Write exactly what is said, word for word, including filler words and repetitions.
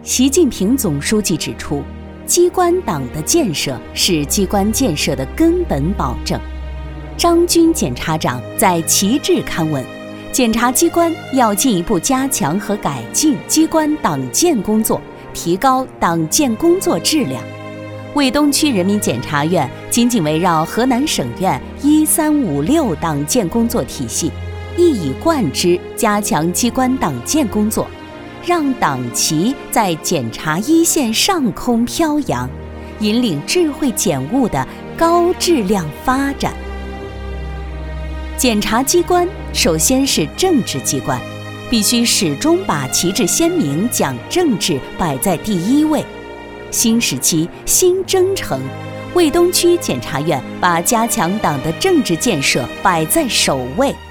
习近平总书记指出，机关党的建设是机关建设的根本保证。张军检察长在旗帜刊文，检察机关要进一步加强和改进机关党建工作，提高党建工作质量。卫东区人民检察院紧紧围绕河南省院一三五六党建工作体系，一以贯之加强机关党建工作，让党旗在检察一线上空飘扬，引领智慧检务的高质量发展。检察机关首先是政治机关，必须始终把旗帜鲜明、讲政治摆在第一位。新时期新征程，卫东区检察院把加强党的政治建设摆在首位。